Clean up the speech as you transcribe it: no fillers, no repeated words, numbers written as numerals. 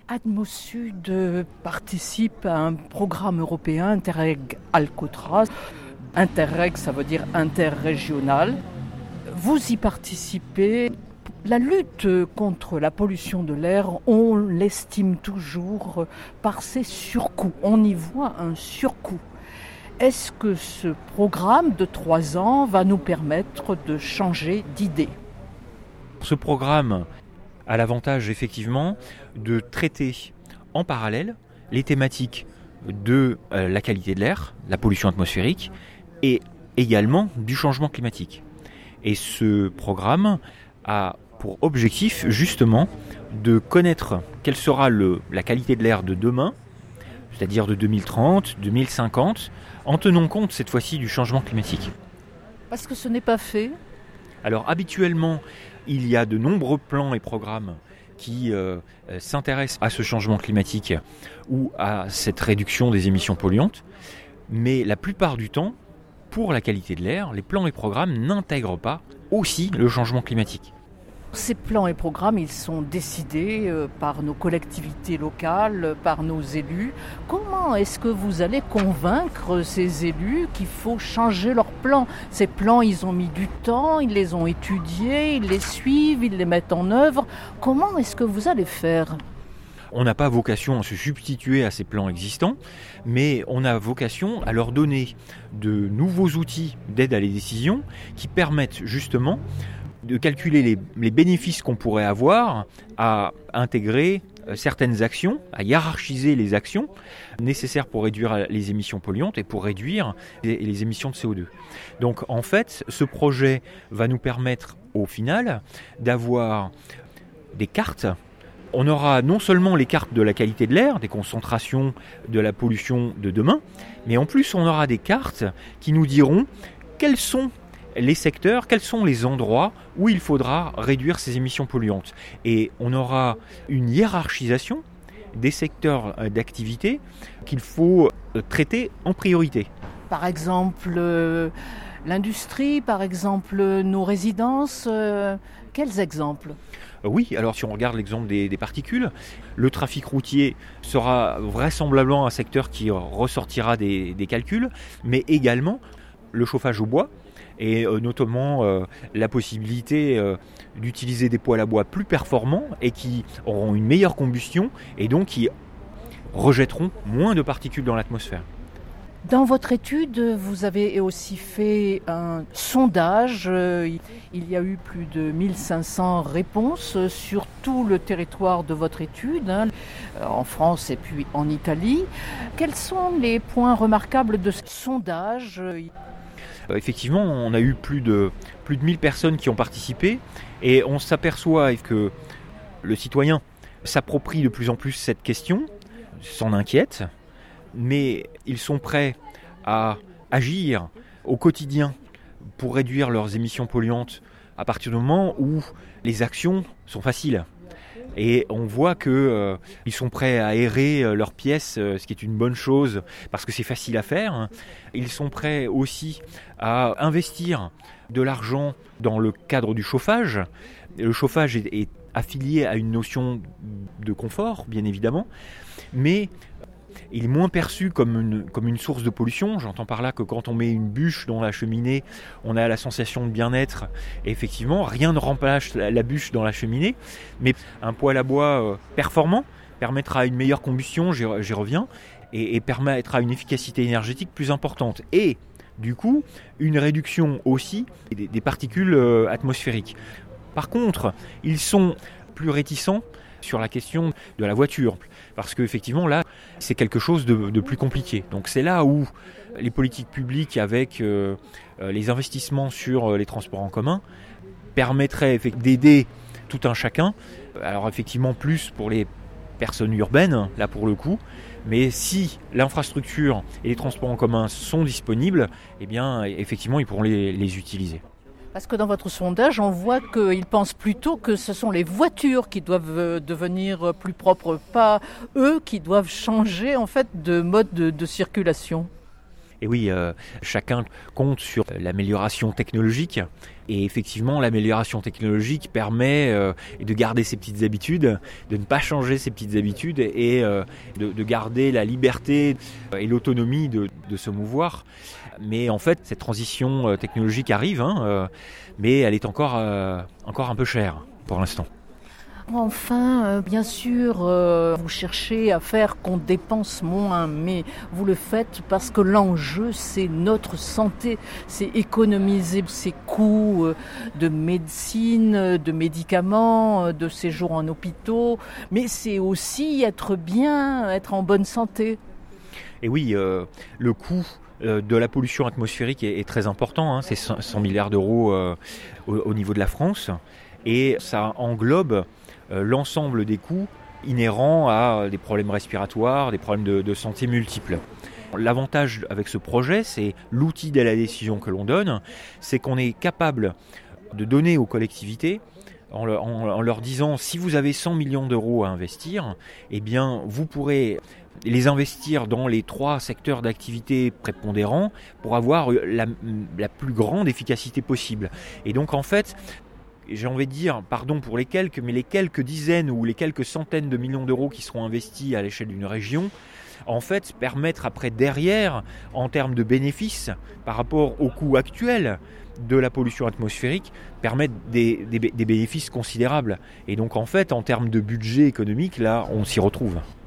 Atmosud participe à un programme européen Interreg Alcatraz. Interreg, ça veut dire interrégional. Vous y participez. La lutte contre la pollution de l'air, on l'estime toujours par ses surcoûts. On y voit un surcoût. Est-ce que ce programme de 3 ans va nous permettre de changer d'idée ? Ce programme a l'avantage effectivement de traiter en parallèle les thématiques de la qualité de l'air, la pollution atmosphérique et également du changement climatique. Et ce programme a pour objectif justement de connaître quelle sera la qualité de l'air de demain, c'est-à-dire de 2030, 2050, en tenant compte cette fois-ci du changement climatique. Parce que ce n'est pas fait. Alors habituellement, il y a de nombreux plans et programmes qui s'intéressent à ce changement climatique ou à cette réduction des émissions polluantes, mais la plupart du temps, pour la qualité de l'air, les plans et programmes n'intègrent pas aussi le changement climatique. Ces plans et programmes, ils sont décidés par nos collectivités locales, par nos élus. Comment est-ce que vous allez convaincre ces élus qu'il faut changer leurs plans ? Ces plans, ils ont mis du temps, ils les ont étudiés, ils les suivent, ils les mettent en œuvre. Comment est-ce que vous allez faire ? On n'a pas vocation à se substituer à ces plans existants, mais on a vocation à leur donner de nouveaux outils d'aide à les décisions qui permettent justement de calculer les bénéfices qu'on pourrait avoir à intégrer certaines actions, à hiérarchiser les actions nécessaires pour réduire les émissions polluantes et pour réduire les émissions de CO2. Donc en fait, ce projet va nous permettre au final d'avoir des cartes. On aura non seulement les cartes de la qualité de l'air, des concentrations de la pollution de demain, mais en plus on aura des cartes qui nous diront quels sont les secteurs, quels sont les endroits où il faudra réduire ces émissions polluantes. Et on aura une hiérarchisation des secteurs d'activité qu'il faut traiter en priorité. Par exemple, l'industrie, par exemple, nos résidences, quels exemples ? Oui, alors si on regarde l'exemple des particules, le trafic routier sera vraisemblablement un secteur qui ressortira des calculs, mais également le chauffage au bois, et notamment la possibilité d'utiliser des poêles à bois plus performants et qui auront une meilleure combustion et donc qui rejetteront moins de particules dans l'atmosphère. Dans votre étude, vous avez aussi fait un sondage. Il y a eu plus de 1500 réponses sur tout le territoire de votre étude, en France et puis en Italie. Quels sont les points remarquables de ce sondage ? Effectivement, on a eu plus de 1000 personnes qui ont participé et on s'aperçoit que le citoyen s'approprie de plus en plus cette question, s'en inquiète, mais ils sont prêts à agir au quotidien pour réduire leurs émissions polluantes à partir du moment où les actions sont faciles. Et on voit qu'ils sont prêts à aérer leurs pièces, ce qui est une bonne chose parce que c'est facile à faire. Ils sont prêts aussi à investir de l'argent dans le cadre du chauffage. Le chauffage est affilié à une notion de confort, bien évidemment, mais il est moins perçu comme une source de pollution. J'entends par là que quand on met une bûche dans la cheminée, on a la sensation de bien-être. Et effectivement, rien ne remplace la bûche dans la cheminée. Mais un poêle à bois performant permettra une meilleure combustion, j'y reviens, et permettra une efficacité énergétique plus importante. Et du coup, une réduction aussi des particules atmosphériques. Par contre, ils sont plus réticents sur la question de la voiture, parce qu'effectivement là, c'est quelque chose de plus compliqué. Donc c'est là où les politiques publiques avec les investissements sur les transports en commun permettraient d'aider tout un chacun. Alors effectivement plus pour les personnes urbaines, là pour le coup, mais si l'infrastructure et les transports en commun sont disponibles, eh bien effectivement ils pourront les utiliser. Parce que dans votre sondage, on voit qu'ils pensent plutôt que ce sont les voitures qui doivent devenir plus propres, pas eux qui doivent changer en fait de mode de circulation. Et oui, chacun compte sur l'amélioration technologique. Et effectivement, l'amélioration technologique permet de garder ses petites habitudes, de ne pas changer ses petites habitudes et de garder la liberté et l'autonomie de se mouvoir. Mais en fait, cette transition technologique arrive, mais elle est encore un peu chère pour l'instant. Enfin, bien sûr, vous cherchez à faire qu'on dépense moins, mais vous le faites parce que l'enjeu, c'est notre santé, c'est économiser ces coûts de médecine, de médicaments, de séjour en hôpitaux, mais c'est aussi être bien, être en bonne santé. Et oui, le coût de la pollution atmosphérique est très important, c'est 100 milliards d'euros au niveau de la France, et ça englobe l'ensemble des coûts inhérents à des problèmes respiratoires, des problèmes de santé multiples. L'avantage avec ce projet, c'est l'outil de la décision que l'on donne, c'est qu'on est capable de donner aux collectivités en leur disant si vous avez 100 millions d'euros à investir, eh bien vous pourrez les investir dans les 3 secteurs d'activité prépondérants pour avoir la plus grande efficacité possible. Et donc en fait, j'ai envie de dire, pardon pour les quelques dizaines ou les quelques centaines de millions d'euros qui seront investis à l'échelle d'une région, en fait, permettre après derrière, en termes de bénéfices, par rapport au coût actuel de la pollution atmosphérique, permettre des bénéfices considérables. Et donc en fait, en termes de budget économique, là, on s'y retrouve.